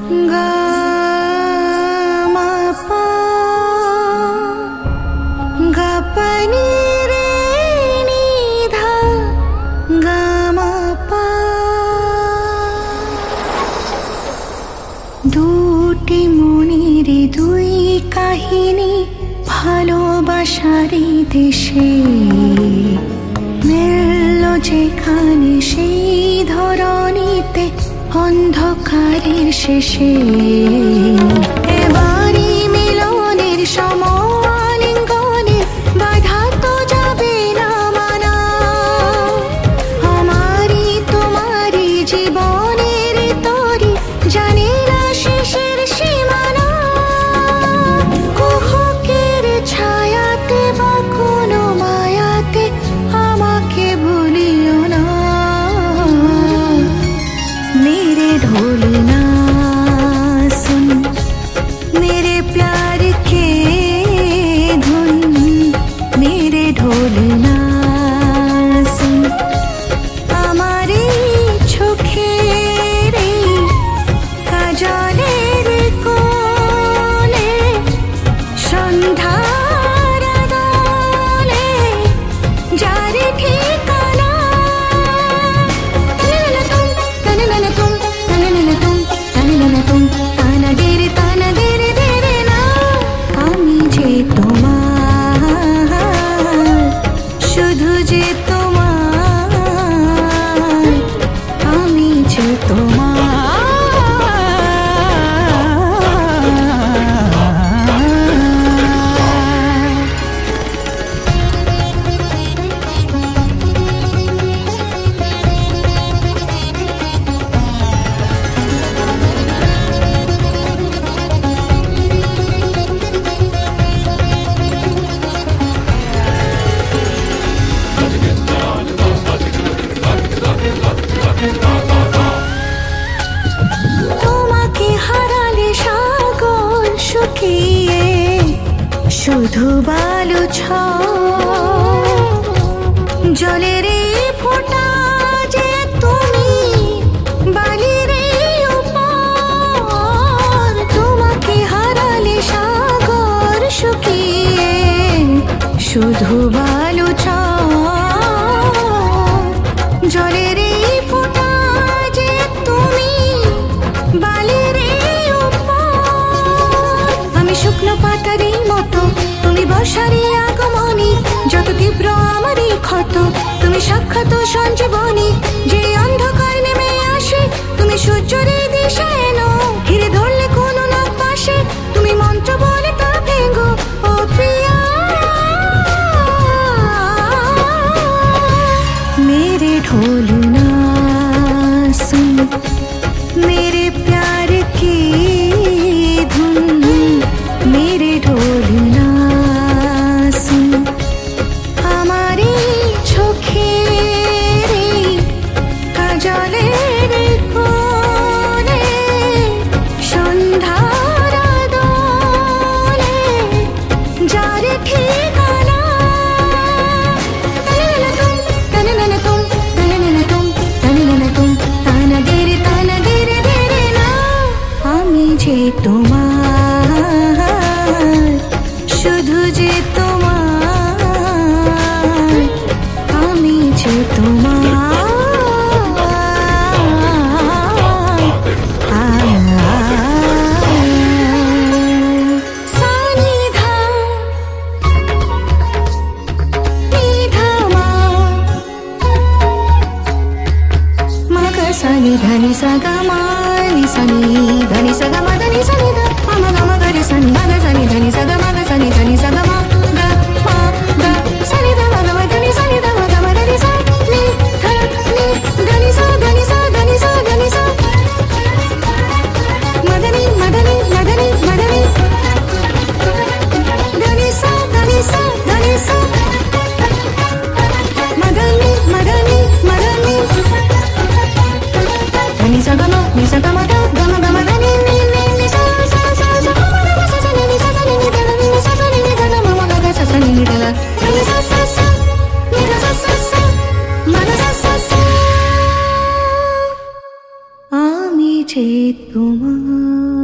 ga ma pa ga pa ni re ni dha ga ma pa দুটি মনের দুই কাহিনী ভালোবাসারই দেশে মিলল যেখানে সেই ধরণীতে অন্ধকারের শেষে এবারই মিলনের সময় আলিঙ্গনে বাধা তো যাবে না মানা আমারই তোমারই জীবনের তরি জানি না শেষের সীমানা কুহকের ছায়াতে বা কোনো মায়াতে আমাকে ভুলিও না मेरे ढोलना सुन मेरे प्यार के धुन मेरे ढोलना सुन हमारे चोखेर काजलेर कोले सन्ध्यार आलोले जार ठिकाना আমি যে তোমার শুধু যে তোমার আমি যে তোমার তোমাকে হারালে সাগর শুকিয়ে শুধু বালু জলের ফোঁটা যে তুমি বালির উপর তোমাকে হারালে সাগর শুকিয়ে শুধু বালু জলের ফোঁটা যে তুমি বালির উপর আমি শুকনো পাতারই মতো তুমি বর্ষারই আগমনী যত তীব্র আমারই ক্ষত তুমি সাক্ষাৎ সঞ্জীবনী যে অন্ধকার নেমে আসে তুমি সূর্যের দিশা এনো ঘিরে ধরলে কোনো না পাশে তুমি মন্ত্র বলে তা ভেঙ্গো ও প্রিয়া मेरे ढोलना सुन मेरे प्यार की धुन मेरे ढोलना सुन हमारी चोखेर काजलेर कोले सन्ध्यार आलोले जार ठिकाना আমি যে তোমার শুধু যে তোমার আমি যে তোমার সানিধা নিধা মগ সানি ধনি সগমা ni sani dhani saga ma dhani sani dha ma ga ma ga re sani ma ga sani dhani saga ma ga sani dhani saga ma ga ma ga sani dha ma ga ma dhani sani dha ma ga ma dhani sa ni dha ni dhani sa dhani sa dhani sa dhani sa madani madani madani madani dhani sa dhani sa dhani sa madani madani madani dhani saga ma ni saga ma ga ma ga ma dhani ni ni ni sa sa sa sa ma ga sa sa ni sa sa ni ni dha ni sa sa ni ni dha যে তোমার।